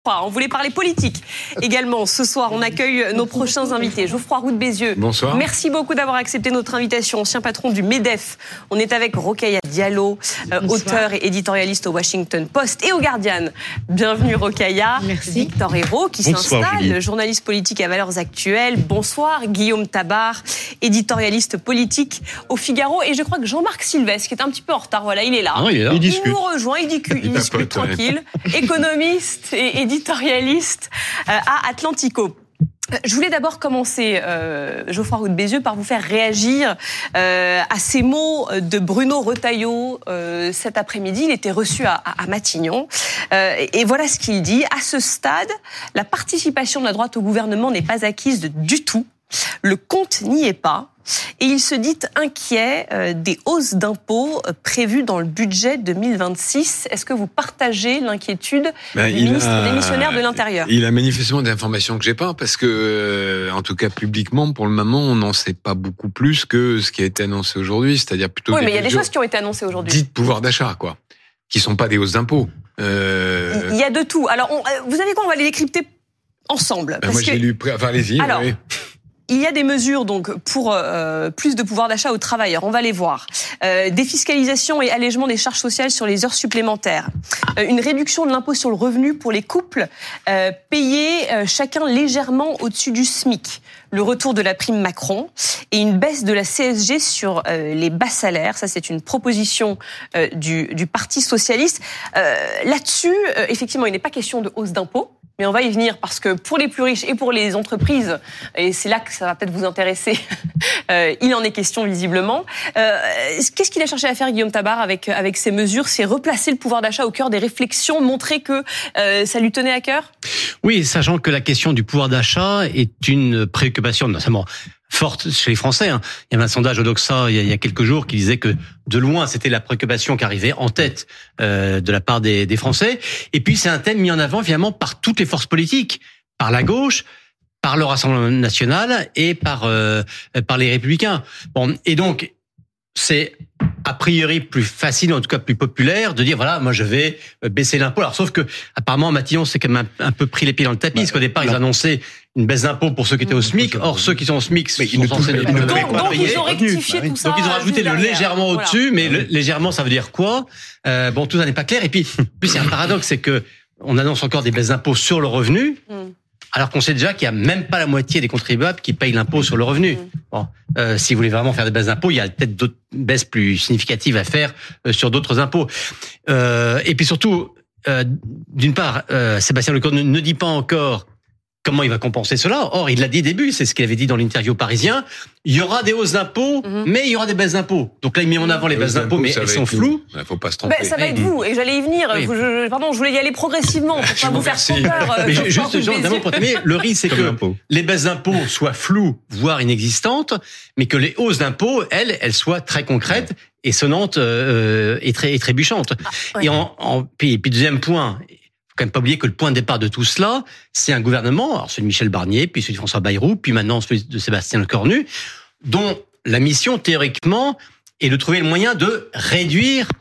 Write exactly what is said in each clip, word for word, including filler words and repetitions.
pas. On voulait parler politique également. Ce soir, on accueille nos prochains invités. Geoffroy Roux de Bézieux. Bonsoir. Merci beaucoup d'avoir accepté notre invitation. Ancien patron du MEDEF. On est avec Rokhaya Diallo, euh, auteur et éditorialiste au Washington Post et au Guardian. Bienvenue Rokhaya. Merci. Victor Hérault qui Bonsoir, s'installe, Julie. journaliste politique à Valeurs Actuelles. Bonsoir. Guillaume Tabar, éditorialiste politique au Figaro. Et je crois que Jean-Marc Sylvestre, qui est un petit peu en retard, voilà, il est là. Ah, il est là. Il, Il discute. nous rejoint, il, discute, il, Il discute tapote, ouais. tranquille. Économiste et éditorialiste euh, à Atlantico. Je voulais d'abord commencer, euh, Geoffroy Roux de Bézieux, par vous faire réagir euh, à ces mots de Bruno Retailleau euh, cet après-midi. Il était reçu à, à Matignon. Euh, et, et voilà ce qu'il dit. À ce stade, la participation de la droite au gouvernement n'est pas acquise du tout. Le compte n'y est pas. Et il se dit inquiet euh, des hausses d'impôts euh, prévues dans le budget deux mille vingt-six. Est-ce que vous partagez l'inquiétude Ben, du il ministre a- démissionnaire de l'Intérieur? Il a manifestement des informations que j'ai pas, parce que, euh, en tout cas publiquement, pour le moment, on n'en sait pas beaucoup plus que ce qui a été annoncé aujourd'hui, c'est-à-dire plutôt Oui, des mais il y a des mesures choses qui ont été annoncées aujourd'hui. dites pouvoir d'achat, quoi, qui sont pas des hausses d'impôts. Euh, Il y a de tout. Alors, on, euh, vous savez quoi, on va les décrypter ensemble. ben, Parce moi, que j'ai lu, pré- enfin, allez-y. Alors, oui. il y a des mesures donc pour euh, plus de pouvoir d'achat aux travailleurs. On va les voir. Euh, défiscalisation et allègement des charges sociales sur les heures supplémentaires. Euh, une réduction de l'impôt sur le revenu pour les couples euh, payés euh, chacun légèrement au-dessus du SMIC. Le retour de la prime Macron et une baisse de la C S G sur euh, les bas salaires. Ça, c'est une proposition euh, du, du Parti socialiste. Euh, là-dessus, euh, effectivement, il n'est pas question de hausse d'impôts. Mais on va y venir parce que pour les plus riches et pour les entreprises, et c'est là que ça va peut-être vous intéresser, euh, il en est question visiblement. Euh, qu'est-ce qu'il a cherché à faire Guillaume Tabar avec avec ces mesures? C'est replacer le pouvoir d'achat au cœur des réflexions, montrer que euh, ça lui tenait à cœur? Oui, sachant que la question du pouvoir d'achat est une préoccupation notamment forte chez les Français. Hein. Il y avait un sondage Odoxa il y a, il y a quelques jours qui disait que de loin c'était la préoccupation qui arrivait en tête euh, de la part des, des Français. Et puis c'est un thème mis en avant finalement par toutes les forces politiques, par la gauche, par le Rassemblement national et par euh, par les Républicains. Bon, et donc c'est a priori plus facile, en tout cas plus populaire, de dire voilà, moi je vais baisser l'impôt. Alors sauf que apparemment Matignon s'est quand même un, un peu pris les pieds dans le tapis, bah, parce qu'au départ là, ils annonçaient une baisse d'impôt pour ceux qui étaient au SMIC. Or ceux qui sont au SMIC sont censés ne donc, pas donc payer. ils ont rectifié tout ça. Donc ils ont rajouté le légèrement voilà. au-dessus, mais le, légèrement ça veut dire quoi? euh, Bon, tout ça n'est pas clair. Et puis, plus il y a un paradoxe, c'est que on annonce encore des baisses d'impôts sur le revenu. Mm. Alors qu'on sait déjà qu'il y a même pas la moitié des contribuables qui payent l'impôt sur le revenu. Bon, euh, si vous voulez vraiment faire des baisses d'impôts, il y a peut-être d'autres baisses plus significatives à faire euh, sur d'autres impôts. Euh, et puis surtout, euh, d'une part, euh, Sébastien Lecornu ne, ne dit pas encore comment il va compenser cela. Or, il l'a dit au début, c'est ce qu'il avait dit dans l'interview Parisien. Il y aura des hausses d'impôts, mm-hmm. mais il y aura des baisses d'impôts. Donc là, il met en avant les baisses d'impôts, mais elles sont floues. Il ne faut pas se tromper. Ben, ça va être vous, et j'allais y venir. Oui. Je, je, pardon, je voulais y aller progressivement pour pas vous faire trop peur. Mais juste, juste genre, pour terminer, le risque, c'est que l'impôt. les baisses d'impôts soient floues, voire inexistantes, mais que les hausses d'impôts, elles, elles soient très concrètes et sonnantes euh, et très et trébuchantes. Ah, ouais. Et en, en puis, puis deuxième point. Quand même pas oublier que le point de départ de tout cela, c'est un gouvernement, alors celui de Michel Barnier, puis celui de François Bayrou, puis maintenant celui de Sébastien Lecornu, dont la mission, théoriquement, est de trouver le moyen de réduire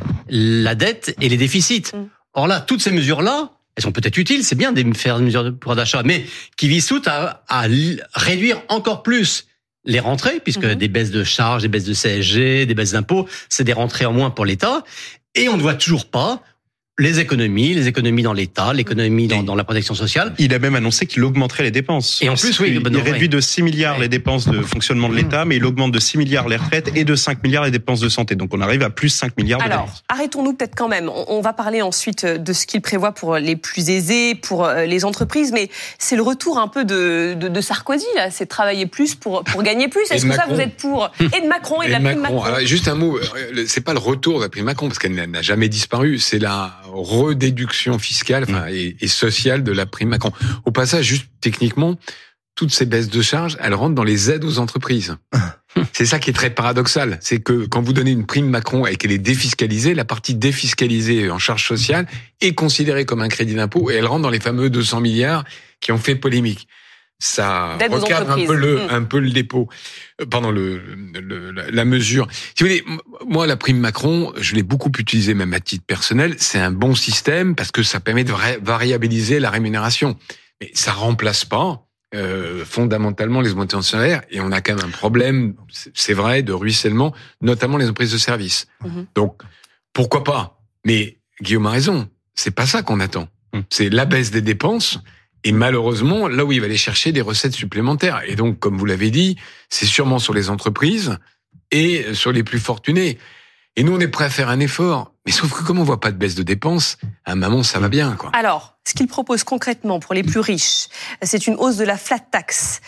la dette et les déficits. Mm. Or là, toutes ces mesures-là, elles sont peut-être utiles, c'est bien de faire des mesures de pouvoir d'achat, mais qui visent toutes à, à réduire encore plus les rentrées, puisque mm-hmm. des baisses de charges, des baisses de C S G, des baisses d'impôts, c'est des rentrées en moins pour l'État, et on ne voit toujours pas les économies, les économies dans l'État, l'économie dans, dans la protection sociale. Il a même annoncé qu'il augmenterait les dépenses. Et en plus, oui, il, ben il non, réduit ouais. de six milliards les dépenses de fonctionnement de l'État, mais il augmente de six milliards les retraites et de cinq milliards les dépenses de santé. Donc on arrive à plus cinq milliards de Alors, dépenses. arrêtons-nous peut-être quand même. On, on va parler ensuite de ce qu'il prévoit pour les plus aisés, pour les entreprises, mais c'est le retour un peu de, de, de Sarkozy, là. C'est travailler plus pour, pour gagner plus. Est-ce que Macron. Ça, vous êtes pour? Et de Macron et, et de la prime Macron. Alors, juste un mot, c'est pas le retour de la prime Macron, parce qu'elle n'a jamais disparu, c'est la redéduction fiscale enfin, mmh. et, et sociale de la prime Macron. Au passage, juste techniquement, toutes ces baisses de charges, elles rentrent dans les aides aux entreprises. C'est ça qui est très paradoxal. C'est que quand vous donnez une prime Macron et qu'elle est défiscalisée, la partie défiscalisée en charges sociales est considérée comme un crédit d'impôt et elle rentre dans les fameux deux cents milliards qui ont fait polémique. ça D'aide aux recadre un entreprises. peu le, Mmh. un peu le dépôt, euh, pardon, le, le, la, la mesure. Si vous voulez, m- moi, la prime Macron, je l'ai beaucoup utilisée même à titre personnel. C'est un bon système parce que ça permet de vra- variabiliser la rémunération. Mais ça remplace pas euh, fondamentalement les augmentations de salaire, et on a quand même un problème, c'est, c'est vrai, de ruissellement, notamment les entreprises de services. Mmh. Donc, pourquoi pas? Mais Guillaume a raison, c'est pas ça qu'on attend. Mmh. C'est la baisse des dépenses. Et malheureusement, là où il va aller chercher des recettes supplémentaires. Et donc, comme vous l'avez dit, c'est sûrement sur les entreprises et sur les plus fortunés. Et nous, on est prêt à faire un effort. Mais sauf que comme on voit pas de baisse de dépenses, à un moment, ça va bien, quoi. Alors, ce qu'il propose concrètement pour les plus riches, c'est une hausse de la flat tax,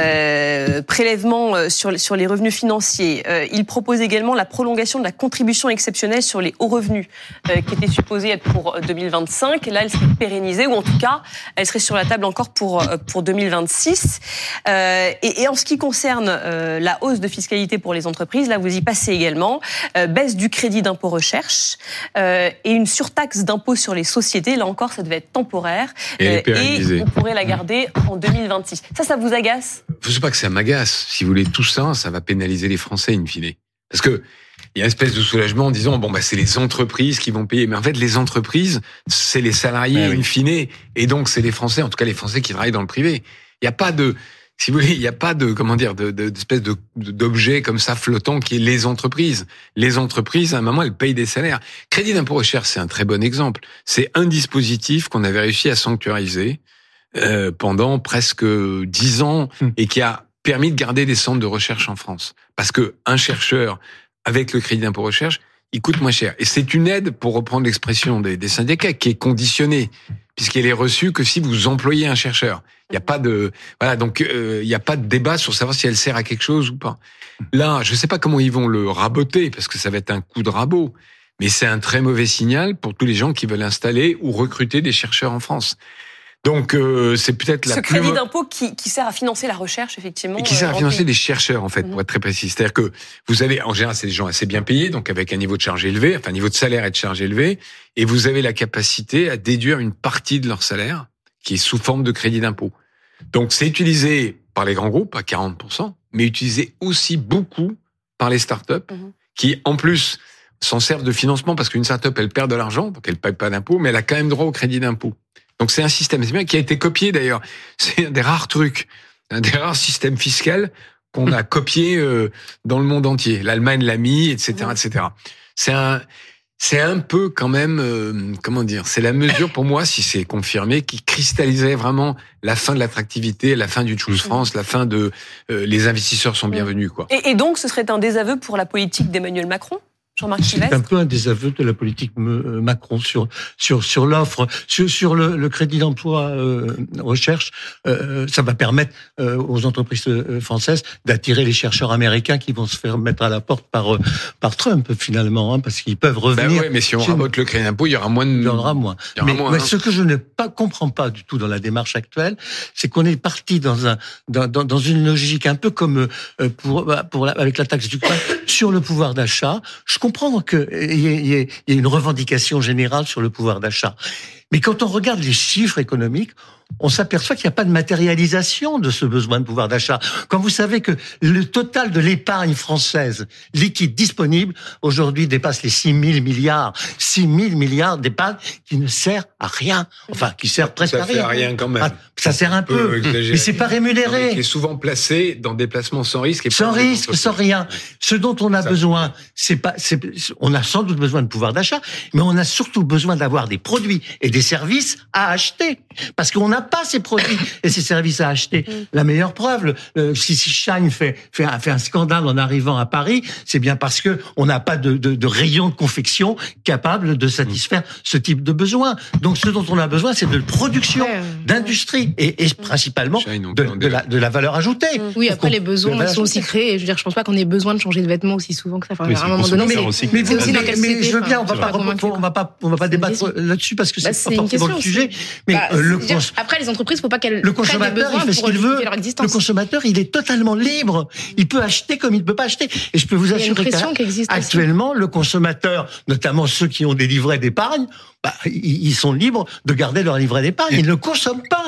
euh, prélèvement sur, sur les revenus financiers. Euh, il propose également la prolongation de la contribution exceptionnelle sur les hauts revenus, euh, qui était supposée être pour deux mille vingt-cinq. Et là, elle serait pérennisée, ou en tout cas, elle serait sur la table encore pour, pour deux mille vingt-six. Euh, et, et en ce qui concerne euh, la hausse de fiscalité pour les entreprises, là, vous y passez également. Euh, baisse du crédit d'impôt recherche euh, et une surtaxe d'impôt sur les sociétés. Là encore, ça devait être temporaire. Et elle est Euh, pérennisée. et on pourrait la garder en deux mille vingt-six. Ça, ça vous agace? Je sais pas que ça m'agace. Si vous voulez, tout ça, ça va pénaliser les Français, in fine. Parce que il y a une espèce de soulagement en disant, bon, bah, c'est les entreprises qui vont payer. Mais en fait, les entreprises, c'est les salariés, Ah oui. in fine. Et donc, c'est les Français, en tout cas les Français qui travaillent dans le privé. Il n'y a pas de, si vous voulez, il n'y a pas de, comment dire, de, de, d'espèce de, d'objet comme ça flottant qui est les entreprises. Les entreprises, à un moment, elles payent des salaires. Crédit d'impôt recherche, c'est un très bon exemple. C'est un dispositif qu'on avait réussi à sanctuariser euh, pendant presque dix ans et qui a permis de garder des centres de recherche en France. Parce que un chercheur, avec le crédit d'impôt recherche, il coûte moins cher. Et c'est une aide, pour reprendre l'expression des, des syndicats, qui est conditionnée, puisqu'elle est reçue que si vous employez un chercheur. Il n'y a pas de, voilà, donc euh, il n'y a pas de débat sur savoir si elle sert à quelque chose ou pas. Là, je ne sais pas comment ils vont le raboter, parce que ça va être un coup de rabot, mais c'est un très mauvais signal pour tous les gens qui veulent installer ou recruter des chercheurs en France. Donc, euh, c'est peut-être la Ce plus... crédit d'impôt qui, qui sert à financer la recherche, effectivement. Et qui sert à euh, en financer pays. des chercheurs, en fait, pour être très précis. C'est-à-dire que vous avez, en général, c'est des gens assez bien payés, donc avec un niveau de charge élevé, enfin, un niveau de salaire et de charge élevé, et vous avez la capacité à déduire une partie de leur salaire, qui est sous forme de crédit d'impôt. Donc, c'est utilisé par les grands groupes, à quarante pour cent, mais utilisé aussi beaucoup par les startups, Mhm. qui, en plus, s'en servent de financement, parce qu'une startup, elle perd de l'argent, donc elle ne paye pas d'impôt, mais elle a quand même droit au crédit d'impôt. Donc c'est un système, c'est bien, qui a été copié d'ailleurs. C'est un des rares trucs, un des rares systèmes fiscaux qu'on a copié euh, dans le monde entier. L'Allemagne l'a mis, et cetera, et cetera. C'est un, c'est un peu quand même, euh, comment dire, c'est la mesure pour moi, si c'est confirmé, qui cristallisait vraiment la fin de l'attractivité, la fin du Choose France, la fin de euh, les investisseurs sont bienvenus, quoi. Et, et donc, ce serait un désaveu pour la politique d'Emmanuel Macron, Jean-Marc C'est un Chivestre? peu un désaveu de la politique me- Macron sur sur sur l'offre, sur sur le, le crédit d'emploi euh, recherche. Euh, ça va permettre euh, aux entreprises euh, françaises d'attirer les chercheurs américains qui vont se faire mettre à la porte par euh, par Trump finalement, hein, parce qu'ils peuvent Ben revenir. ouais, mais si on chez nous. rabote le crédit d'impôt, il y aura moins de... Il y en aura moins. Il y aura Mais, moins, mais hein. ce que je ne pas, comprends pas du tout dans la démarche actuelle, c'est qu'on est parti dans un dans, dans, dans une logique un peu comme euh, pour pour la, avec la taxe du pain sur le pouvoir d'achat. Je comprends que il y, ait, il y ait une revendication générale sur le pouvoir d'achat, mais quand on regarde les chiffres économiques, on s'aperçoit qu'il n'y a pas de matérialisation de ce besoin de pouvoir d'achat. Quand vous savez que le total de l'épargne française liquide disponible aujourd'hui dépasse les six mille milliards, six mille milliards d'épargne qui ne sert à rien, enfin qui sert presque Ça à fait rien. à rien quand même. Ah, ça sert un peu peu, exagéré. mais c'est pas Non, mais rémunéré. qui est souvent placé dans des placements sans risque. Et Sans pas dans des risque, entreprises. sans rien. Ce dont on a Ça- besoin, c'est pas, c'est, on a sans doute besoin de pouvoir d'achat, mais on a surtout besoin d'avoir des produits et des services à acheter. Parce qu'on n'a pas ces produits et ces services à acheter. La meilleure preuve, le- euh, si, si Shine fait, fait, un, fait un scandale en arrivant à Paris, c'est bien parce que on n'a pas de, de, de rayon de confection capable de satisfaire ce type de besoin. Donc, ce dont on a besoin, c'est de production, Ouais. d'industrie et, et principalement Shine, on de, peut en de, la, de la valeur ajoutée. Oui, après les De besoins valeur sont aussi ajoutée. créés. Je veux dire, je pense pas qu'on ait besoin de changer de vêtements aussi souvent que ça. Enfin, Oui, à c'est un moment pour donné, se c'est faire aussi. Mais, c'est vous, aussi dans mais, quelle mais société, je veux bien, on enfin, va je pas, suis pas convaincue, on va pas, on va pas C'est une débattre question. là-dessus parce que Bah, c'est c'est pas une forcément le question sujet. aussi. Mais Bah, euh, le, c'est-à-dire, cons- après, les entreprises, faut pas qu'elles le prennent des consommateur, besoins il fait ce pour qu'il veut. justifier leur Le existence. consommateur, il est totalement libre. Il peut acheter comme il ne peut pas acheter. Et je peux vous Il y a une assurer pression qui existe aussi. actuellement, le consommateur, notamment ceux qui ont des livrets d'épargne, bah, ils ils sont libres de garder leur livret d'épargne. Ils ne consomment pas.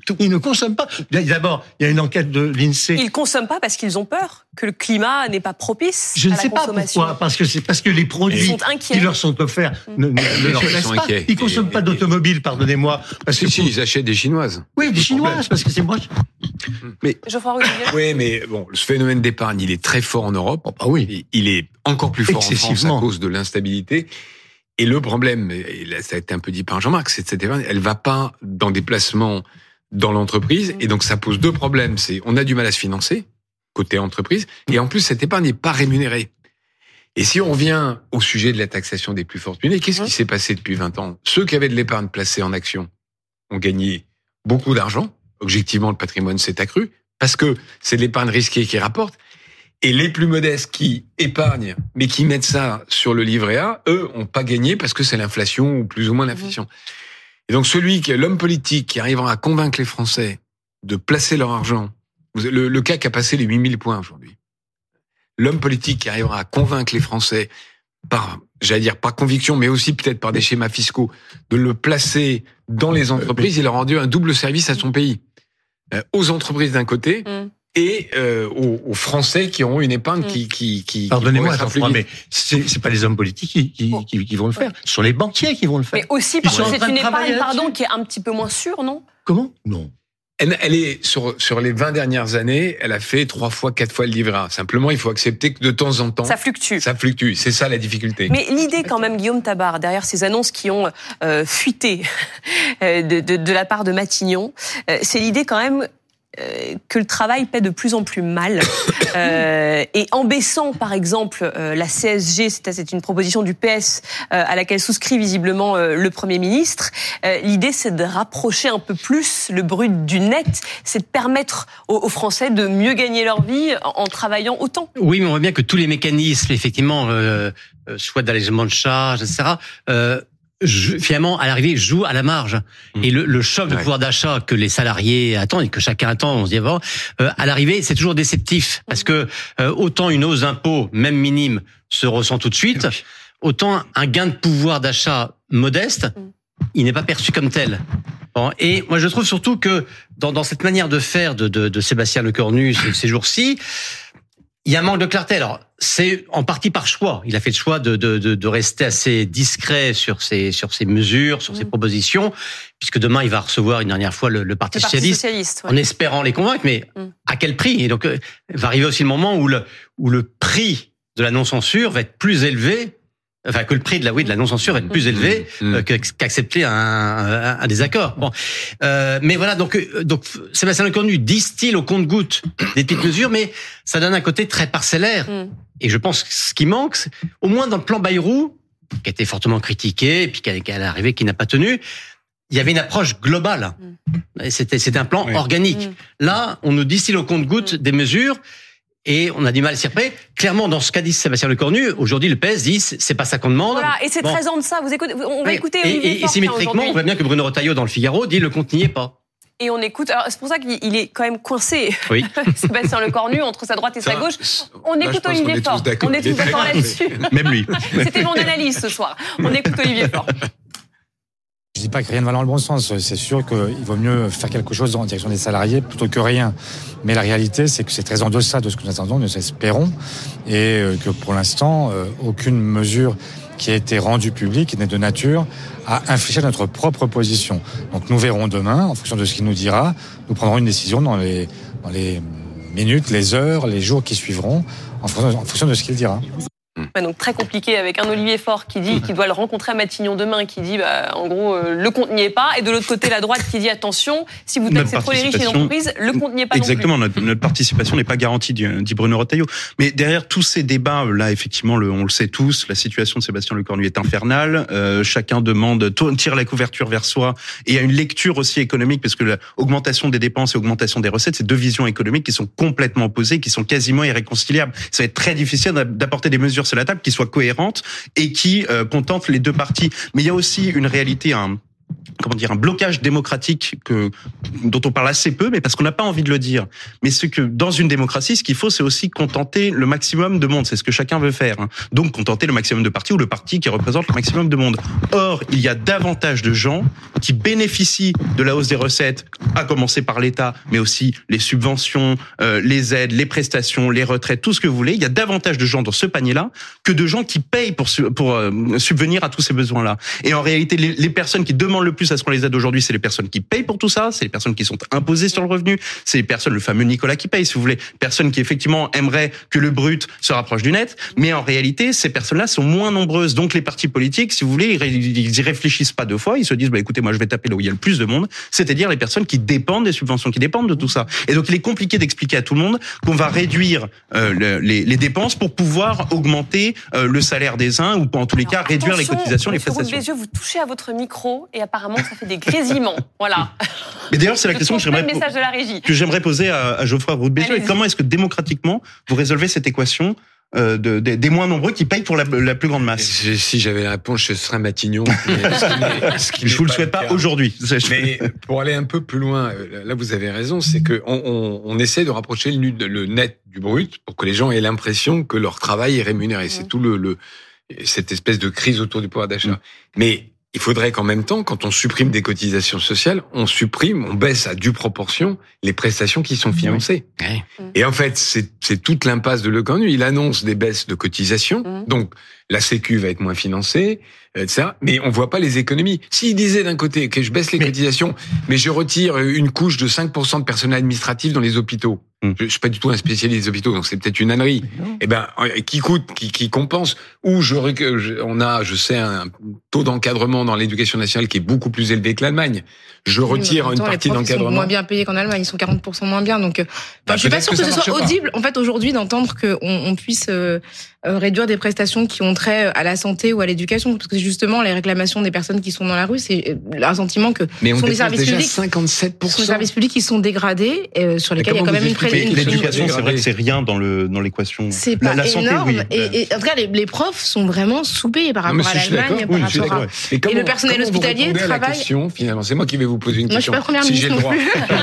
Ils ne consomment pas. D'abord, il y a une enquête de l'INSEE. Ils consomment pas parce qu'ils ont peur que le climat n'est pas propice Je à ne la sais pas consommation. pourquoi. Parce que c'est parce que les produits Ils sont inquiets. qui leur sont offerts ne, ne, ne Alors, se ils laissent sont pas. inquiets. Ils consomment Et- pas et- d'automobile, pardonnez-moi. Parce Si, que si, ils achètent des chinoises. oui, des chinoises, parce que c'est moi. Geoffroy Roux, Oui, mais bon, ce phénomène d'épargne, il est très fort en Europe. Ah oui. Il est encore plus fort en France à Excessivement. cause de l'instabilité. Et le problème, et là, ça a été un peu dit par Jean-Marc, c'est que cette épargne, elle va pas dans des placements dans l'entreprise. Et donc, ça pose deux problèmes. C'est, on a du mal à se financer, côté entreprise. Et en plus, cette épargne n'est pas rémunérée. Et si on revient au sujet de la taxation des plus fortunés, qu'est-ce qui s'est passé depuis vingt ans? Ceux qui avaient de l'épargne placée en actions ont gagné beaucoup d'argent. Objectivement, le patrimoine s'est accru parce que c'est de l'épargne risquée qui rapporte. Et les plus modestes qui épargnent, mais qui mettent ça sur le livret A, eux, ont pas gagné parce que c'est l'inflation ou plus ou moins l'inflation. Et donc celui qui est l'homme politique qui arrivera à convaincre les Français de placer leur argent, le, le C A C a passé les huit mille points aujourd'hui. L'homme politique qui arrivera à convaincre les Français par, j'allais dire, par conviction, mais aussi peut-être par des schémas fiscaux, de le placer dans les entreprises, il a rendu un double service à son pays. Euh, aux entreprises d'un côté, Mm. et euh, aux, aux Français qui auront une épargne qui qui qui Pardonnez-moi, qui progressera plus Geoffroy, vite. mais c'est c'est pas les hommes politiques qui, qui, Bon. qui, qui vont le faire. Ce sont les banquiers qui vont le faire. Mais aussi Ils parce sont que en c'est train de une épargne, travailler pardon, là-dessus. qui est un petit peu moins sûre, non? Comment? Non. Elle, elle est sur sur les vingt dernières années, elle a fait trois fois, quatre fois le livret A. Simplement, il faut accepter que de temps en temps, Ça fluctue. ça fluctue. C'est ça la difficulté. Mais l'idée quand même, Guillaume Tabar, derrière ces annonces qui ont euh, fuité euh, de, de, de la part de Matignon, euh, c'est l'idée quand même euh, que le travail paie de plus en plus mal. Euh, et en baissant, par exemple, euh, la C S G, c'est, c'est une proposition du P S euh, à laquelle souscrit visiblement euh, le Premier ministre, euh, l'idée c'est de rapprocher un peu plus le brut du net, c'est de permettre aux, aux Français de mieux gagner leur vie en, en travaillant autant. Oui, mais on voit bien que tous les mécanismes, effectivement, euh, euh, soit d'allègement de charges, et cetera, euh, je, finalement, à l'arrivée, jouent à la marge. Mmh. Et le, le choc de Ouais. pouvoir d'achat que les salariés attendent et que chacun attend, on se dit avant, euh, à l'arrivée, c'est toujours déceptif. Parce que euh, autant une hausse d'impôt, même minime, se ressent tout de suite, autant un gain de pouvoir d'achat modeste, il n'est pas perçu comme tel. Bon, et moi, je trouve surtout que dans, dans cette manière de faire de, de, de Sébastien Lecornu ces, ces jours-ci, il y a un manque de clarté. Alors, c'est en partie par choix. Il a fait le choix de, de, de, de rester assez discret sur ses, sur ses mesures, sur ses Mmh. propositions, puisque demain, il va recevoir une dernière fois le, le Parti Le Parti socialiste, socialiste, ouais. en espérant les convaincre, mais Mmh. à quel prix? Et donc, euh, va arriver aussi le moment où le, où le prix de la non-censure va être plus élevé, enfin, que le prix de la, oui, de la non-censure va être plus élevé Mmh. euh, que- qu'accepter un, un, un désaccord. Bon, euh, mais voilà, donc, euh, donc Sébastien Lecornu distille au compte-gouttes des petites mesures, mais ça donne un côté très parcellaire. Mm. Et je pense que ce qui manque, c'est- au moins dans le plan Bayrou, qui a été fortement critiqué, et puis qui est arrivé, qui n'a pas tenu, il y avait une approche globale. Et C'était, c'était un plan Oui. organique. Mm. Là, on nous distille au compte-gouttes des mesures. Et on a du mal à s'y repérer. Clairement, dans ce qu'a dit Sébastien Lecornu, aujourd'hui, le P S dit, c'est pas ça qu'on demande. Voilà, et c'est Bon. treize ans de ça. Vous écoutez, on va Oui. écouter Et, Olivier et, et Faure, symétriquement, aujourd'hui. on voit bien que Bruno Retailleau, dans le Figaro, dit le compte n'y est pas. Et on écoute. Alors, c'est pour ça qu'il il est quand même coincé, Oui. Sébastien Lecornu, entre sa droite et sa Ça, gauche. On là, je écoute pense Olivier qu'on est tous Faure. d'accord. On est tous d'accord là-dessus. Même lui. C'était mon analyse ce soir. On écoute Olivier Faure. Je dis pas que rien ne va dans le bon sens. C'est sûr qu'il vaut mieux faire quelque chose en direction des salariés plutôt que rien. Mais la réalité, c'est que c'est très en deçà de ce que nous attendons, nous espérons, et que pour l'instant, aucune mesure qui a été rendue publique n'est de nature à infléchir notre propre position. Donc nous verrons demain, en fonction de ce qu'il nous dira, nous prendrons une décision dans les, dans les minutes, les heures, les jours qui suivront, en fonction, en fonction de ce qu'il dira. Ouais, donc très compliqué avec un Olivier Faure qui dit qu'il doit le rencontrer à Matignon demain, qui dit bah, en gros euh, le compte n'y est pas, et de l'autre côté la droite qui dit attention, si vous taxez Notre trop les riches et les participation- entreprises, le compte n'y est pas Exactement, notre, notre participation n'est pas garantie, dit, dit Bruno Retailleau. Mais derrière tous ces débats, là, effectivement, le, on le sait tous, la situation de Sébastien Lecornu est infernale. Euh, chacun demande, tire la couverture vers soi. Et il y a une lecture aussi économique, parce que l'augmentation des dépenses et augmentation des recettes, c'est deux visions économiques qui sont complètement opposées, qui sont quasiment irréconciliables. Ça va être très difficile d'apporter des mesures sur la table qui soient cohérentes et qui euh, contentent les deux parties. Mais il y a aussi une réalité, un comment dire, un blocage démocratique que, dont on parle assez peu, mais parce qu'on n'a pas envie de le dire. Mais ce que, dans une démocratie, ce qu'il faut, c'est aussi contenter le maximum de monde. C'est ce que chacun veut faire. Hein. Donc, contenter le maximum de partis ou le parti qui représente le maximum de monde. Or, il y a davantage de gens qui bénéficient de la hausse des recettes à commencer par l'État, mais aussi les subventions, euh, les aides, les prestations, les retraites, tout ce que vous voulez. Il y a davantage de gens dans ce panier-là que de gens qui payent pour pour euh, subvenir à tous ces besoins-là. Et en réalité, les, les personnes qui demandent le plus à ce qu'on les aide aujourd'hui, c'est les personnes qui payent pour tout ça, c'est les personnes qui sont imposées sur le revenu, c'est les personnes, le fameux Nicolas qui paye, si vous voulez, personnes qui effectivement aimeraient que le brut se rapproche du net, mais en réalité, ces personnes-là sont moins nombreuses. Donc les partis politiques, si vous voulez, ils y réfléchissent pas deux fois, ils se disent, bah écoutez, moi je vais taper là où il y a le plus de monde, c'est-à-dire les personnes qui dépendent des subventions, qui dépendent de tout ça. Et donc il est compliqué d'expliquer à tout le monde qu'on va réduire euh, le, les, les dépenses pour pouvoir augmenter euh, le salaire des uns, ou en tous les cas réduire les cotisations, les prestations. Les yeux, vous touchez à votre micro et apparemment ça fait des grésillements. Voilà. Mais d'ailleurs, c'est la question que j'aimerais, message de la régie. que j'aimerais poser à, à Geoffroy Roux de Bézieux. Comment est-ce que démocratiquement vous résolvez cette équation euh, de, de, des moins nombreux qui payent pour la, la plus grande masse? Si j'avais la réponse, je serais Matignon. Mais ce qui je vous le souhaite pas, pas aujourd'hui. Mais pour aller un peu plus loin, là vous avez raison, c'est que on, on, on essaie de rapprocher le, le net du brut pour que les gens aient l'impression que leur travail est rémunéré. Mmh. C'est tout le, le cette espèce de crise autour du pouvoir d'achat. Mmh. Mais il faudrait qu'en même temps, quand on supprime des cotisations sociales, on supprime, on baisse à due proportion les prestations qui sont financées. Oui. Et en fait, c'est, c'est toute l'impasse de Le Cornu. Il annonce des baisses de cotisations, mmh. donc la Sécu va être moins financée, et cetera. Mais on voit pas les économies. S'il disait d'un côté que je baisse les mais... cotisations, mais je retire une couche de cinq pour cent de personnel administratif dans les hôpitaux, mmh. je, je suis pas du tout un spécialiste des hôpitaux, donc c'est peut-être une ânerie. Eh ben, qui coûte, qui, qui compense, ou je, je, on a, je sais, un taux d'encadrement dans l'éducation nationale qui est beaucoup plus élevé que l'Allemagne. Je retire oui, une partie d'encadrement. Ils sont moins bien payés qu'en Allemagne, ils sont quarante pour cent moins bien. Donc, bah, je suis pas sûre que, que ce soit pas. audible, en fait, aujourd'hui, d'entendre qu'on on puisse euh, réduire des prestations qui ont trait à la santé ou à l'éducation, parce que justement, les réclamations des personnes qui sont dans la rue, c'est un sentiment que mais on sont des services déjà publics, cinquante-sept pour cent. sont des services publics qui sont dégradés, euh, sur lesquels il y a quand même une pression. L'éducation, c'est vrai que c'est rien dans le dans l'équation. C'est pas la, la énorme. Santé, oui. et, et en tout cas, les, les profs sont vraiment sous-payés par rapport à l'Allemagne, par oui, rapport à. Et, comment, et le personnel hospitalier travaille. Question, finalement, c'est moi qui vais vous poser une question. Moi, je suis pas première si j'ai le droit.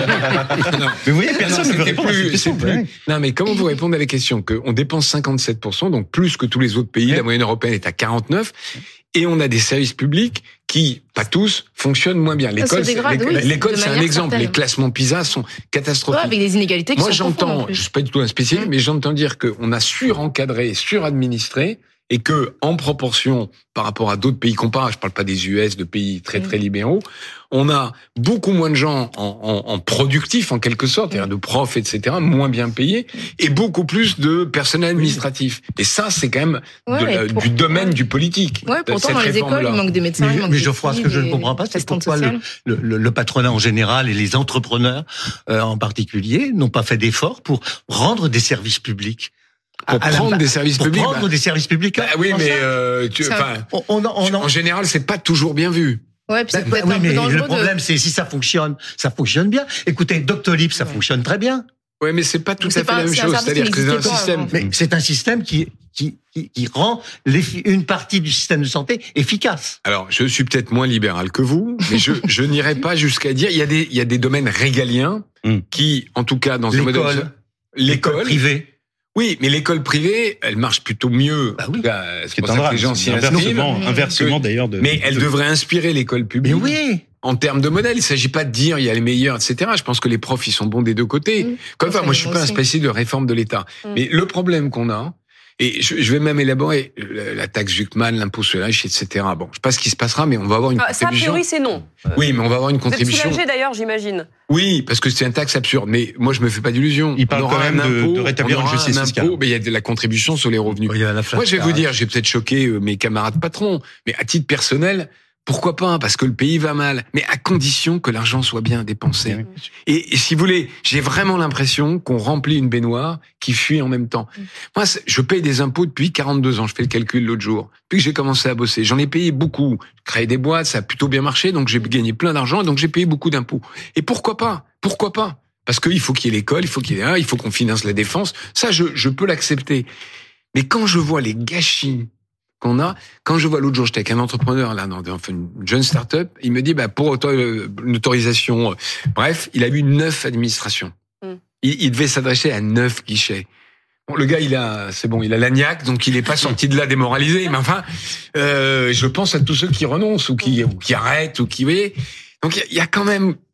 Mais vous voyez, personne ne veut répondre à cette question. Non, mais comment vous répondez à la question qu'on dépense cinquante-sept pour cent, donc plus que tous les autres pays, la moyenne européenne est à quarante-neuf, et on a des services publics qui, pas tous, fonctionnent moins bien. L'école, c'est, oui, l'école, c'est un exemple. Certaine. Les classements PISA sont catastrophiques. Ouais, avec des inégalités qui Moi, sont j'entends, je suis pas du tout un spécialiste, mmh. mais j'entends dire qu'on a surencadré, suradministré, et que, en proportion, par rapport à d'autres pays comparables, je parle pas des U S, de pays très très libéraux, on a beaucoup moins de gens en, en, en productif, en quelque sorte, c'est-à-dire de profs, et cetera, moins bien payés, et beaucoup plus de personnel administratif. Et ça, c'est quand même ouais, de la, pour, du domaine ouais. du politique. Ouais, pourtant, dans les écoles, il manque des médecins, mais, il manque mais des Geoffroy, ce que je ne comprends pas, c'est pourquoi le, le, le patronat en général et les entrepreneurs euh, en particulier n'ont pas fait d'efforts pour rendre des services publics. Pour à prendre la, des services pour publics. Prendre bah, des services publics. Bah oui, mais euh, tu, enfin, on, on, on, en général, c'est pas toujours bien vu. Ouais, puis bah, c'est peut-être bah, un oui, peu mais le de... problème, c'est si ça fonctionne, ça fonctionne bien. Écoutez, Doctolib, ça ouais. fonctionne très bien. Ouais, mais c'est pas tout c'est à fait pas, la même chose. C'est-à-dire que c'est un système. Avant. Mais c'est un système qui qui qui, qui rend les, une partie du système de santé efficace. Alors, je suis peut-être moins libéral que vous, mais je je n'irai pas jusqu'à dire il y a des il y a des domaines régaliens mm. qui, en tout cas, dans l'école, un modèle l'école privée. Oui, mais l'école privée, elle marche plutôt mieux. Bah oui. C'est, c'est pour ça que les gens s'y inscrivent. Inversement, d'ailleurs. De, mais elle de... devrait inspirer l'école publique. Mais oui. En termes de modèle, il s'agit pas de dire il y a les meilleurs, et cetera. Je pense que les profs, ils sont bons des deux côtés. Mmh. Comme ça, moi, je suis pas un spécialiste de réforme de l'État. Mmh. Mais le problème qu'on a, et je, je vais même élaborer la taxe Zuckman, l'impôt sur la riche, et cetera. Bon, je sais pas ce qui se passera, mais on va avoir une ah, contribution. Ça, a priori, c'est non. Oui, mais on va avoir une contribution. Vous êtes soulagé d'ailleurs, j'imagine. Oui, parce que c'est une taxe absurde. Mais moi, je me fais pas d'illusions. Il parle quand même impôt, de, de rétablir une justice fiscale. Mais il y a de la contribution sur les revenus. Oui, moi, je vais vous dire, j'ai peut-être choqué mes camarades patrons, mais à titre personnel, pourquoi pas? Parce que le pays va mal, mais à condition que l'argent soit bien dépensé. Oui. Et, et si vous voulez, j'ai vraiment l'impression qu'on remplit une baignoire qui fuit en même temps. Moi, je paye des impôts depuis quarante-deux ans. Je fais le calcul l'autre jour. Depuis que j'ai commencé à bosser, j'en ai payé beaucoup. Créé des boîtes, ça a plutôt bien marché, donc j'ai gagné plein d'argent, donc j'ai payé beaucoup d'impôts. Et pourquoi pas? Pourquoi pas? Parce qu'il faut qu'il y ait l'école, il faut qu'il y ait un, il faut qu'on finance la défense. Ça, je, je peux l'accepter. Mais quand je vois les gâchis qu'on a, quand je vois l'autre jour, j'étais avec un entrepreneur là, dans une jeune start-up, il me dit, bah pour auto, une autorisation, euh, bref, il a eu neuf administrations. Mm. Il, il devait s'adresser à neuf guichets. Bon, le gars, il a, c'est bon, il a l'agnac, donc il n'est pas sorti de là démoralisé. Mais enfin, euh, je pense à tous ceux qui renoncent ou qui, ou qui arrêtent ou qui, vous voyez. Donc il y, y a quand même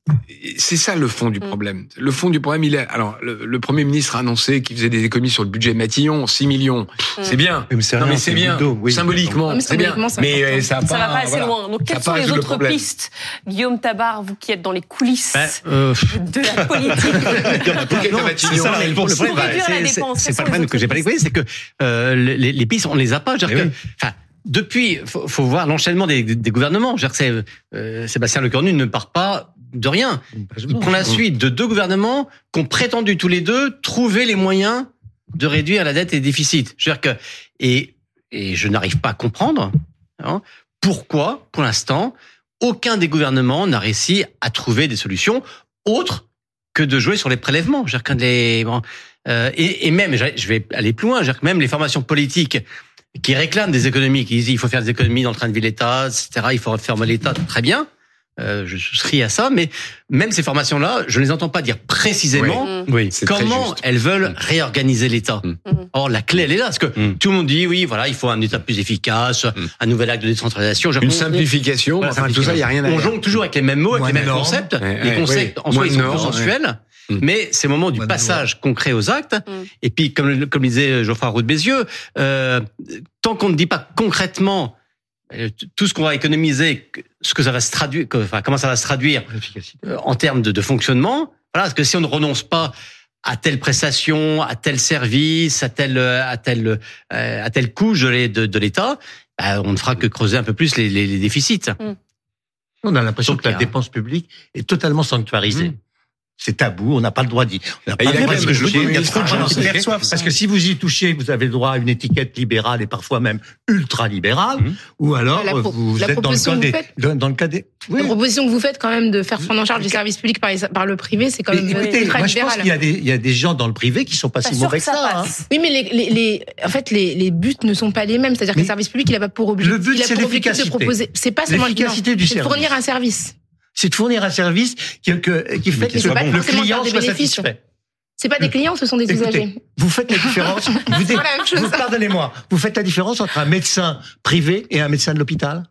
c'est ça le fond du problème. Le fond du problème, il est... Alors, le, le Premier ministre a annoncé qu'il faisait des économies sur le budget Matignon, six millions. Mmh. C'est bien. Oui, mais c'est, non, rien, mais c'est, c'est bien. Oui, symboliquement, mais c'est bien. Ça mais euh, ça, a pas, ça va pas assez voilà. loin. Donc, quelles sont les autres pistes, Guillaume Tabar, vous qui êtes dans les coulisses ben, euh... de la politique? C'est ça la réponse. Le problème, c'est, c'est, c'est pas le problème que j'ai pas les coulisses, c'est que euh, les, les pistes, on les a pas. C'est-à-dire que, enfin, depuis, faut, faut voir l'enchaînement des, des gouvernements. Je veux dire, c'est, euh, Sébastien Lecornu ne part pas de rien. Il prend la suite de deux gouvernements qui ont prétendu tous les deux trouver les moyens de réduire la dette et les déficits. Je veux dire que, et, et je n'arrive pas à comprendre hein, pourquoi, pour l'instant, aucun des gouvernements n'a réussi à trouver des solutions autres que de jouer sur les prélèvements. Je veux dire que les, bon, euh, et, et même, je vais aller plus loin, je veux dire que même les formations politiques qui réclament des économies, qui disent il faut faire des économies dans le train de vie de l'État, et cetera, il faut réformer l'État, très bien, euh, je souscris à ça, mais même ces formations-là, je ne les entends pas dire précisément oui. Oui, comment elles veulent réorganiser l'État. Mmh. Or, la clé, elle est là, parce que mmh. tout le monde dit, oui, voilà, il faut un État plus efficace, mmh. un nouvel acte de décentralisation. Une simplification, voilà, enfin, tout ça, il n'y a rien à dire. On jongle toujours avec les mêmes mots, avec les mêmes normes. concepts. Ouais, les ouais, concepts, oui. en soi, ils sont Nord, consensuels. Ouais. Mais c'est le moment du Moins passage concret aux actes. Mm. Et puis, comme, comme disait Geoffroy Roux de Bézieux, euh, tant qu'on ne dit pas concrètement euh, tout ce qu'on va économiser, ce que ça va se traduire, que, enfin, comment ça va se traduire euh, en termes de, de fonctionnement. Voilà, parce que si on ne renonce pas à telle prestation, à tel service, à telle, à telle, euh, à telle couche de, de, de l'État, bah, on ne fera que creuser un peu plus les, les, les déficits. Mm. On a l'impression Donc, que la a... dépense publique est totalement sanctuarisée. Mm. C'est tabou, on n'a pas le droit d'y. On n'a pas le droit d'y toucher. Il y a trop de gens qui perçoivent. Parce que si vous y touchez, vous avez le droit à une étiquette libérale et parfois même ultra-libérale, mmh. ou alors pro- vous êtes dans le cas des, dans, dans le cas des. Oui. La proposition que vous faites quand même de faire prendre en charge les services publics par, les, par le privé, c'est quand même mais, écoutez, très moi, je libéral. pense qu'il y a des, il y a des gens dans le privé qui sont pas, pas si mauvais que ça. ça hein. Oui, mais les, les, les, en fait, les, les buts ne sont pas les mêmes. C'est-à-dire mais que le service public, il n'a pas pour objectif. Le but, il a c'est pour objectif l'efficacité. de proposer. C'est pas seulement l'efficacité du c'est service. de fournir un service. C'est de fournir un service qui, que, qui fait que bon. le client soit satisfait. C'est pas des clients, ce sont des Écoutez, usagers. Vous faites la différence. vous, dites, vous pardonnez-moi. Vous faites la différence entre un médecin privé et un médecin de l'hôpital.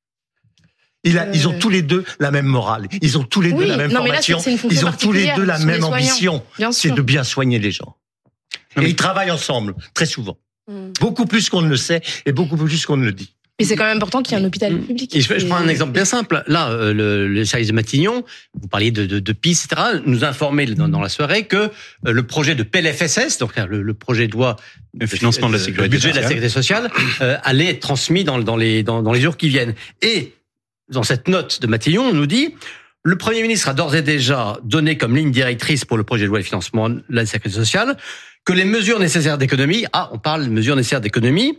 Il a, euh... Ils ont tous les deux la même morale. Ils ont tous les oui, deux la même non, formation. Là, c'est, c'est ils ont tous les deux la même ambition. C'est de bien soigner les gens. Et ils travaillent ensemble, très souvent. Mm. Beaucoup plus qu'on ne le sait et beaucoup plus qu'on ne le dit. Mais c'est quand même important qu'il y ait un hôpital mmh. public. Et je, je prends un exemple bien simple. Là, euh, le, le service de Matignon, vous parliez de, de, de P I S, et cetera, nous informait dans, dans la soirée que euh, le projet de P L F S S, donc le, le projet de loi le financement de la sécurité le budget sociale. de la sécurité sociale, euh, allait être transmis dans, dans, les, dans, dans les jours qui viennent. Et dans cette note de Matignon, on nous dit le Premier ministre a d'ores et déjà donné comme ligne directrice pour le projet de loi de financement de la sécurité sociale que les mesures nécessaires d'économie, ah, on parle de mesures nécessaires d'économie,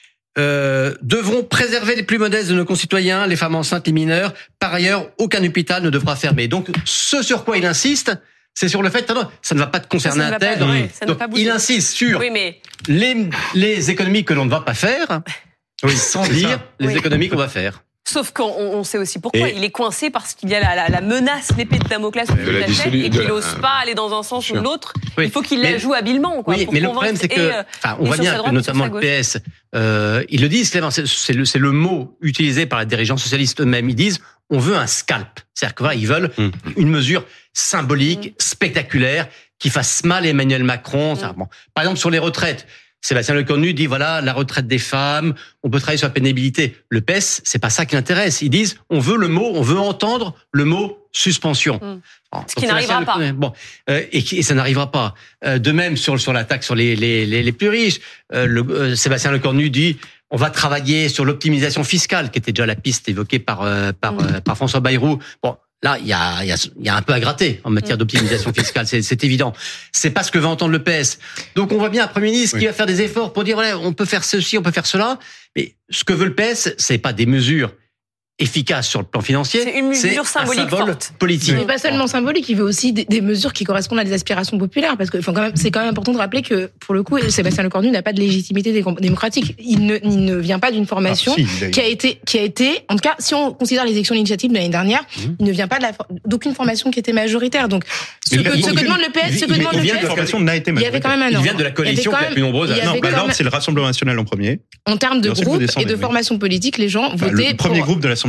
Euh, devront préserver les plus modestes de nos concitoyens, les femmes enceintes, les mineurs. Par ailleurs, aucun hôpital ne devra fermer. Donc, ce sur quoi il insiste, c'est sur le fait que ça ne va pas te concerner un tel. Donc, il insiste sur oui, mais... les, les économies que l'on ne va pas faire, oui, sans dire ça. les oui. économies qu'on va faire. Sauf qu'on on sait aussi pourquoi. Et il est coincé parce qu'il y a la, la, la menace, l'épée de Damoclès au-dessus de la tête et qu'il n'ose pas aller dans un sens ou de l'autre. Oui. Il faut qu'il mais, la joue habilement. Quoi, oui, mais le problème, c'est que, enfin, on voit bien que notamment le P S, euh, ils le disent, c'est, c'est, le, c'est le mot utilisé par les dirigeants socialistes eux-mêmes. Ils disent, on veut un scalp. C'est-à-dire que voilà, ils veulent mmh. une mesure symbolique, mmh. spectaculaire, qui fasse mal à Emmanuel Macron. Mmh. Bon. Par exemple, sur les retraites. Sébastien Lecornu dit voilà la retraite des femmes, on peut travailler sur la pénibilité. Le P E S, c'est pas ça qui l'intéresse. Ils disent on veut le mot, on veut entendre le mot suspension. Mmh. Bon, Ce qui n'arrivera pas. Bon, euh, et, et ça n'arrivera pas. Euh, de même sur sur la taxe sur les les les, les plus riches, euh, le, euh, Sébastien Lecornu dit on va travailler sur l'optimisation fiscale, qui était déjà la piste évoquée par euh, par mmh. euh, par François Bayrou. Bon. Là, il y a, il y a, il y a un peu à gratter en matière d'optimisation fiscale, c'est, c'est évident. C'est pas ce que va entendre le P S. Donc, on voit bien un Premier ministre oui. qui va faire des efforts pour dire, voilà, on peut faire ceci, on peut faire cela. Mais ce que veut le P S, c'est pas des mesures efficace sur le plan financier. C'est une mesure c'est symbolique un symbole forte. Politique. Mais pas seulement symbolique, il veut aussi des, des mesures qui correspondent à des aspirations populaires, parce que enfin, quand même, c'est quand même important de rappeler que, pour le coup, Sébastien Lecornu n'a pas de légitimité démocratique. Il ne, il ne vient pas d'une formation ah, si, a... qui a été, qui a été, en tout cas, si on considère les élections législatives de l'année dernière, mmh. il ne vient pas de la, d'aucune formation qui était majoritaire. Donc, ce que, il, ce que demande le P S, ce que demande le P S, la formation n'a été il y avait quand même un ordre. Il vient de la coalition qui est la plus nombreuse. Non, l'ordre, c'est le Rassemblement national en premier. En termes de groupe et de formation politique, les gens votaient. Le premier groupe de l'Assemblée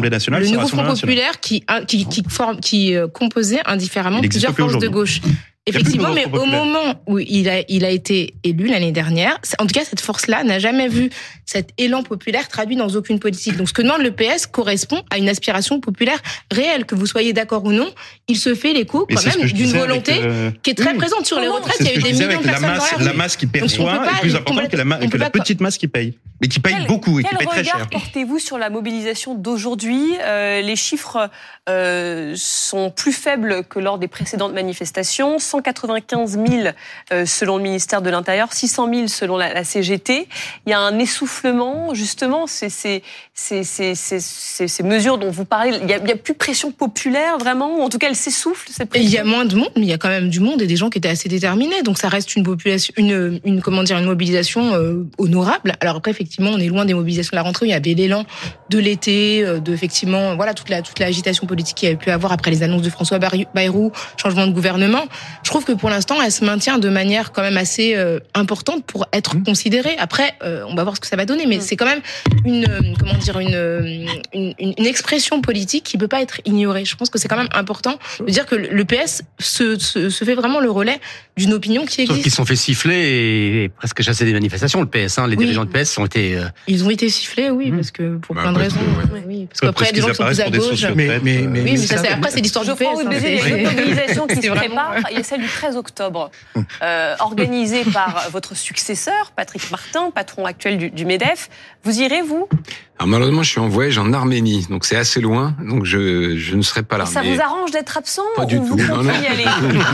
l'Assemblée nationale. Le c'est nouveau Front Nationale. populaire qui, qui, qui, forme, qui euh, composait indifféremment plusieurs forces de gauche. Effectivement, mais au moment où il a, il a été élu l'année dernière, en tout cas, cette force-là n'a jamais vu cet élan populaire traduit dans aucune politique. Donc, ce que demande le P S correspond à une aspiration populaire réelle. Que vous soyez d'accord ou non, il se fait l'écho quand même d'une volonté avec, euh... qui est très oui. présente sur les retraites. Il y a eu des millions de personnes la masse, dans la rue. La masse qui perçoit est plus importante que la, ma- que la petite masse qui paye. Mais qui paye quel, beaucoup et qui paye très cher. Quel regard portez-vous sur la mobilisation d'aujourd'hui ? euh, Les chiffres euh, sont plus faibles que lors des précédentes manifestations. cent quatre-vingt-quinze mille euh, selon le ministère de l'Intérieur, six cent mille selon la, la C G T. Il y a un essoufflement, justement, c'est ces, ces, ces, ces, ces, ces mesures dont vous parlez. Il n'y a, a plus de pression populaire, vraiment, ou en tout cas, elle s'essouffle, cette pression. Il y a moins de monde, mais il y a quand même du monde et des gens qui étaient assez déterminés. Donc ça reste une population, une, une comment dire, une mobilisation euh, honorable. Alors après, effectivement, on est loin des mobilisations de la rentrée. Il y avait l'élan de l'été, de effectivement, voilà, toute la toute l'agitation politique qu'il y a pu avoir après les annonces de François Bayrou, changement de gouvernement. Je trouve que pour l'instant, elle se maintient de manière quand même assez euh, importante pour être mmh. considérée. Après, euh, on va voir ce que ça va donner, mais mmh. c'est quand même une comment dire une, une une expression politique qui peut pas être ignorée. Je pense que c'est quand même important de dire que le P S se se, se fait vraiment le relais d'une opinion qui existe. Sauf qu'ils se sont fait siffler et presque chasser des manifestations. Le P S, hein, les oui. dirigeants du P S ont été. Euh... Ils ont été sifflés, oui, mmh. parce que pour bah, plein de raisons. Que, ouais. Oui, parce qu'après, il y a des gens qui sont plus à gauche. Mais, mais, mais, mais, oui, mais ça, c'est, après, c'est l'histoire du P S. Je crois que les mobilisations qui se préparent. Il y a celle du treize octobre, euh, organisée par votre successeur, Patrick Martin, patron actuel du, du MEDEF. Vous irez, vous ? Alors malheureusement, je suis en voyage en Arménie, donc c'est assez loin, donc je je ne serai pas là. Et ça mais... vous arrange d'être absent ? Pas du ou tout. Vous non, non. y aller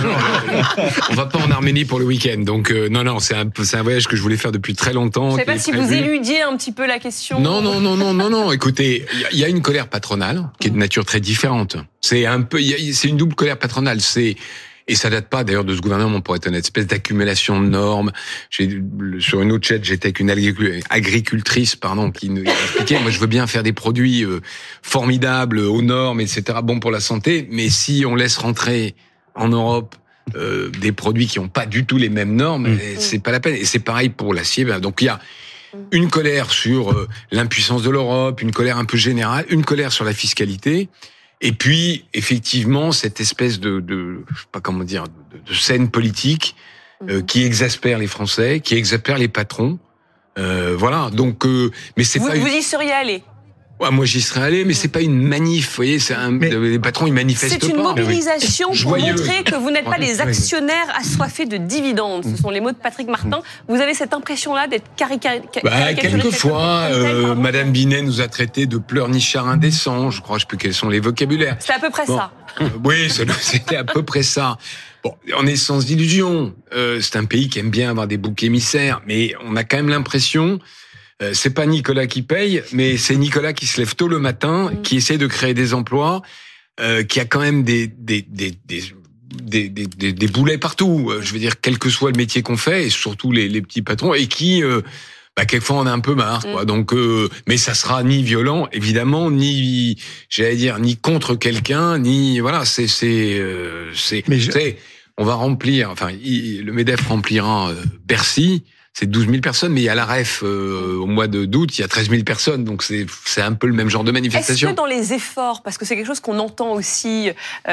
On va pas en Arménie pour le week-end, donc euh, non non, c'est un c'est un voyage que je voulais faire depuis très longtemps. Je sais pas si prévu. Vous éludiez un petit peu la question. Non non non non non non. Écoutez, il y, y a une colère patronale qui est de nature très différente. C'est un peu, y a, c'est une double colère patronale. C'est Et ça date pas d'ailleurs de ce gouvernement, pour être honnête, espèce d'accumulation de normes. J'ai, sur une autre chat, j'étais avec une agricultrice, pardon, qui nous expliquait, moi je veux bien faire des produits euh, formidables, aux normes, et cetera, bons pour la santé, mais si on laisse rentrer en Europe euh, des produits qui ont pas du tout les mêmes normes, mmh. c'est pas la peine. Et c'est pareil pour l'acier. Donc il y a une colère sur euh, l'impuissance de l'Europe, une colère un peu générale, une colère sur la fiscalité. Et puis, effectivement, cette espèce de, de je sais pas comment dire, de, de scène politique euh, qui exaspère les Français, qui exaspère les patrons. Euh, voilà. Donc, euh, mais c'est vous, pas. Vous y seriez allé ? Ouais, moi j'y serais allé, mais c'est pas une manif, vous voyez, c'est un, mais les patrons ils manifestent pas. C'est une pas. mobilisation oui. pour Joyeux. montrer que vous n'êtes pas des actionnaires assoiffés de dividendes. Ce sont les mots de Patrick Martin. Vous avez cette impression-là d'être caricaturé. Bah, quelquefois, euh, Madame Binet nous a traités de pleurnichards indécents. Je crois, je sais plus quels sont les vocabulaires. C'est à peu près bon. ça. Euh, oui, c'était à peu près ça. Bon, on est sans illusion. Euh, c'est un pays qui aime bien avoir des boucs émissaires, mais on a quand même l'impression. Euh, c'est pas Nicolas qui paye, mais c'est Nicolas qui se lève tôt le matin, mmh. qui essaie de créer des emplois, euh, qui a quand même des des des des des, des, des, des boulets partout. Je veux dire, quel que soit le métier qu'on fait, et surtout les, les petits patrons, et qui, euh, bah, quelquefois on a un peu marre, quoi. Mmh. Donc, euh, mais ça sera ni violent, évidemment, ni, j'allais dire, ni contre quelqu'un, ni voilà, c'est c'est euh, c'est, je... c'est, on va remplir, enfin, il, le MEDEF remplira euh, Bercy. C'est douze mille personnes, mais il y a la R E F euh, au mois de d'août, il y a treize mille personnes, donc c'est c'est un peu le même genre de manifestation. Est-ce que dans les efforts, parce que c'est quelque chose qu'on entend aussi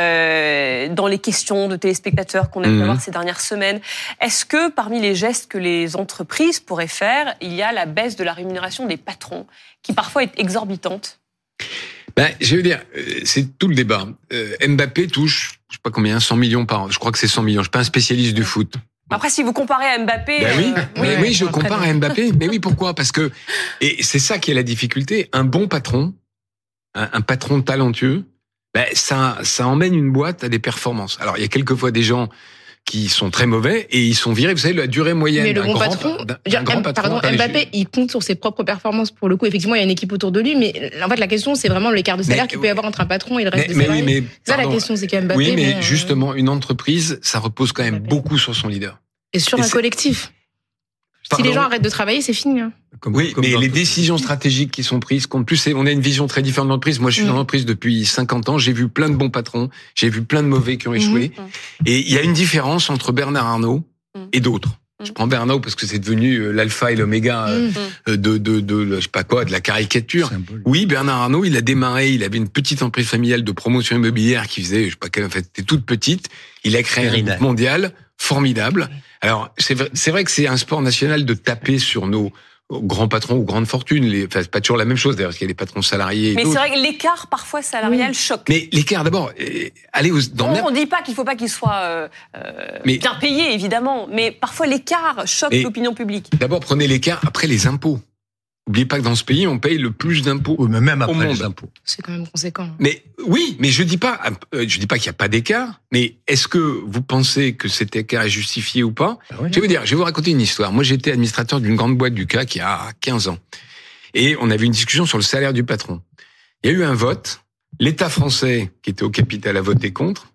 euh, dans les questions de téléspectateurs qu'on a pu mmh. avoir ces dernières semaines, est-ce que parmi les gestes que les entreprises pourraient faire, il y a la baisse de la rémunération des patrons, qui parfois est exorbitante ? Ben, je veux dire, c'est tout le débat. Euh, Mbappé touche, je sais pas combien, cent millions par an. Je crois que c'est cent millions. Je suis pas un spécialiste du foot. Après, si vous comparez à Mbappé... Ben oui, euh, mais oui, oui, je compare à Mbappé. Mais oui, pourquoi ? Parce que, et c'est ça qui est la difficulté, un bon patron, un, un patron talentueux, ben, ça, ça emmène une boîte à des performances. Alors, il y a quelquefois des gens qui sont très mauvais et ils sont virés. Vous savez, la durée moyenne mais le d'un bon grand, patron, d'un, d'un grand M, patron... Pardon, Mbappé, il compte sur ses propres performances pour le coup. Effectivement, il y a une équipe autour de lui, mais en fait, la question, c'est vraiment l'écart de salaire mais, qu'il peut y avoir entre un patron et le reste mais, des salariés. Mais, mais, c'est ça la question, c'est qu'Mbappé... Oui, mais bon, justement, une entreprise, ça repose quand même Mbappé. beaucoup sur son leader. Et sur et un c'est... collectif. Pardon. Si les gens arrêtent de travailler, c'est fini. Hein. Comme, oui, comme mais les décisions stratégiques qui sont prises comptent plus. On a une vision très différente de l'entreprise. Moi, je suis mmh. dans l'entreprise depuis cinquante ans. J'ai vu plein de bons patrons. J'ai vu plein de mauvais qui ont échoué. Mmh. Et il y a une différence entre Bernard Arnault mmh. et d'autres. Mmh. Je prends Bernard parce que c'est devenu l'alpha et l'oméga mmh. de, de, de, de, je sais pas quoi, de la caricature. Symbole. Oui, Bernard Arnault, il a démarré, il avait une petite entreprise familiale de promotion immobilière qui faisait, je sais pas quelle, en fait, c'était toute petite. Il a créé un groupe mondial formidable. Alors, c'est vrai, c'est vrai que c'est un sport national de taper sur nos grands patrons ou grandes fortunes. Les, enfin, c'est pas toujours la même chose, d'ailleurs, parce qu'il y a les patrons salariés. Et mais d'autres. c'est vrai que l'écart, parfois, salarial oui. choque. Mais l'écart, d'abord, euh, allez aux, dans non, on dit pas qu'il faut pas qu'il soit euh, mais, bien payé, évidemment, mais parfois l'écart choque l'opinion publique. D'abord, prenez l'écart après les impôts. N'oubliez pas que dans ce pays, on paye le plus d'impôts oui, mais même après au monde. Les impôts. C'est quand même conséquent. Mais oui, mais je dis pas, je dis pas qu'il n'y a pas d'écart. Mais est-ce que vous pensez que cet écart est justifié ou pas? ah oui, Je vais vous dire, je vais vous raconter une histoire. Moi, j'étais administrateur d'une grande boîte du C A C il y a quinze ans, et on avait une discussion sur le salaire du patron. Il y a eu un vote. L'État français, qui était au capital, a voté contre,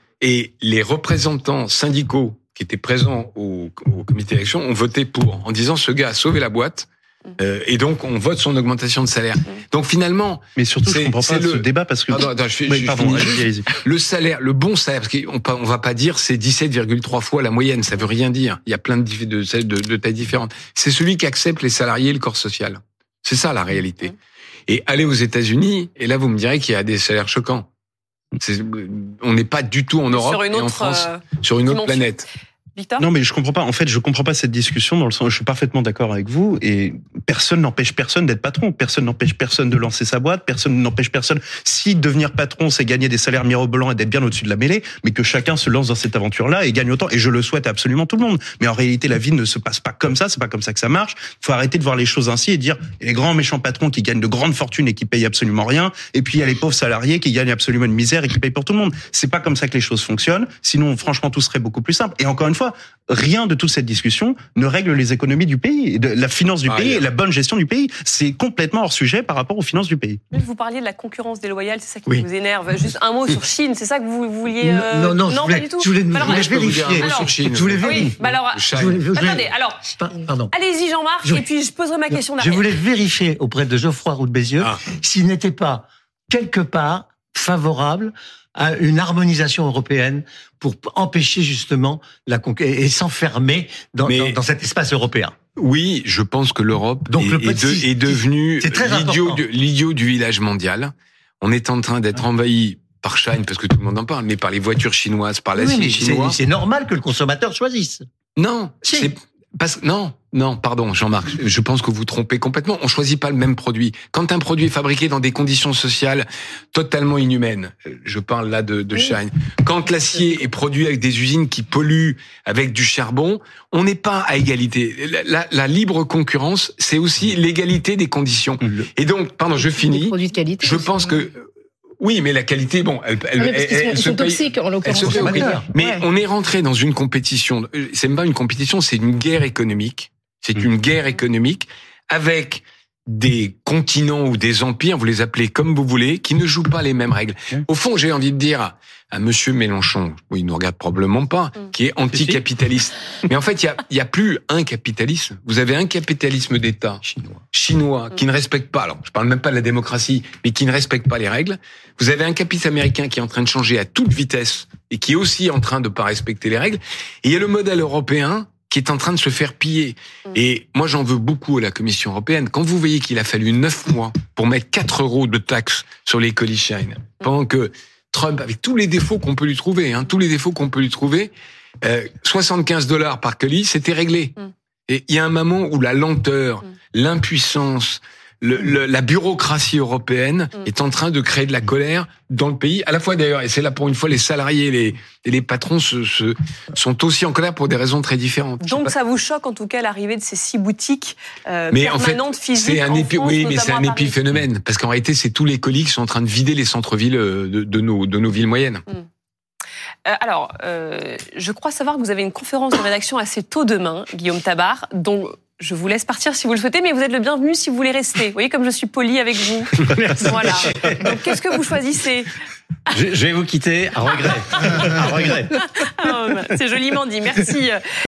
et les représentants syndicaux qui étaient présents au, au comité d'élection ont voté pour, en disant ce gars a sauvé la boîte. Euh, et donc on vote son augmentation de salaire. Donc finalement, mais surtout je comprends pas le... ce débat parce que pardon, attends, je, oui, je, pardon, je allez-y, allez-y. Le salaire, le bon salaire, parce qu'on on va pas dire c'est dix-sept virgule trois fois la moyenne, ça veut rien dire. Il y a plein de de, de, de tailles différentes. C'est celui qui accepte les salariés et le corps social. C'est ça la réalité. Et aller aux États-Unis, et là vous me direz qu'il y a des salaires choquants. C'est, on n'est pas du tout en Europe sur une autre, et en France, euh, sur une autre dimension. planète. Victor ? Non, mais je comprends pas. En fait, je comprends pas cette discussion dans le sens, je suis parfaitement d'accord avec vous et personne n'empêche personne d'être patron. Personne n'empêche personne de lancer sa boîte. Personne n'empêche personne. Si devenir patron, c'est gagner des salaires mirobolants et d'être bien au-dessus de la mêlée, mais que chacun se lance dans cette aventure-là et gagne autant. Et je le souhaite à absolument tout le monde. Mais en réalité, la vie ne se passe pas comme ça. C'est pas comme ça que ça marche. Il faut arrêter de voir les choses ainsi et dire, les grands méchants patrons qui gagnent de grandes fortunes et qui payent absolument rien. Et puis, il y a les pauvres salariés qui gagnent absolument une misère et qui payent pour tout le monde. C'est pas comme ça que les choses fonctionnent. Sinon, franchement, tout serait beaucoup plus simple. Et encore une fois, rien de toute cette discussion ne règle les économies du pays, de la finance du ah, pays et la bonne gestion du pays. C'est complètement hors sujet par rapport aux finances du pays. Vous parliez de la concurrence déloyale, c'est ça qui oui. vous énerve. Juste un mot sur Chine, c'est ça que vous, vous vouliez... Euh... Non, non, non, non voulais, pas du tout. Je voulais, alors, je voulais vérifier. Alors, sur Chine. Je voulais vérifier. Oui, bah alors, je voulais, je voulais, attendez, alors, pardon. Allez-y Jean-Marc, je, et puis je poserai ma question derrière. Je voulais vérifier auprès de Geoffroy Roux de Bézieux ah. s'il n'était pas quelque part favorable à une harmonisation européenne pour empêcher justement la conquête et s'enfermer dans, dans, dans cet espace européen. Oui, je pense que l'Europe Donc, est, le petit, est, de, est devenue l'idiot, de, l'idiot du village mondial. On est en train d'être envahi par Chine, parce que tout le monde en parle, mais par les voitures chinoises, par l'acier oui, chinois. C'est, c'est normal que le consommateur choisisse. Non, si. c'est... Parce, non, non, pardon, Jean-Marc, je pense que vous trompez complètement. On choisit pas le même produit. Quand un produit est fabriqué dans des conditions sociales totalement inhumaines, je parle là de, de oui. Chine. Quand l'acier est produit avec des usines qui polluent avec du charbon, on n'est pas à égalité. La, la, la libre concurrence, c'est aussi l'égalité des conditions. Et donc, pardon, je finis. Des produits de qualité. Je pense que oui, mais la qualité, bon, elle, elle, ah elle, elle, elle ils se sont paye, toxiques en l'occurrence. Mais ouais. on est rentré dans une compétition. C'est même pas une compétition, c'est une guerre économique. C'est mmh. une guerre économique avec des continents ou des empires, vous les appelez comme vous voulez, qui ne jouent pas les mêmes règles. Mmh. Au fond, j'ai envie de dire à, à Monsieur Mélenchon, oui, il nous regarde probablement pas, mmh. qui est anticapitaliste. Mais en fait, il y a, il y a plus un capitalisme. Vous avez un capitalisme d'État chinois, chinois mmh. qui ne respecte pas. Alors, je parle même pas de la démocratie, mais qui ne respecte pas les règles. Vous avez un capitalisme américain qui est en train de changer à toute vitesse et qui est aussi en train de pas respecter les règles. Et il y a le modèle européen qui est en train de se faire piller. Mmh. Et moi, j'en veux beaucoup à la Commission européenne. Quand vous voyez qu'il a fallu neuf mois pour mettre quatre euros de taxes sur les colis Chine, pendant que Trump, avec tous les défauts qu'on peut lui trouver, hein, tous les défauts qu'on peut lui trouver, euh, soixante-quinze dollars par colis, c'était réglé. Mmh. Et il y a un moment où la lenteur, mmh. l'impuissance, Le, le, la bureaucratie européenne mmh. est en train de créer de la colère dans le pays. À la fois d'ailleurs, et c'est là pour une fois, les salariés et les, et les patrons se, se, sont aussi en colère pour des raisons très différentes. Donc ça vous choque en tout cas l'arrivée de ces six boutiques euh, mais permanentes, en fait, physiques c'est un en épi- France, Oui, mais c'est un épiphénomène. Parce qu'en réalité, c'est tous les colis qui sont en train de vider les centres-villes de, de, nos, de nos villes moyennes. Mmh. Euh, alors, euh, je crois savoir que vous avez une conférence de rédaction assez tôt demain, Guillaume Tabar, dont je vous laisse partir si vous le souhaitez, mais vous êtes le bienvenu si vous voulez rester. Vous voyez comme je suis poli avec vous. Voilà. Donc, qu'est-ce que vous choisissez ? je, je vais vous quitter à regret. À regret. Oh, c'est joliment dit. Merci.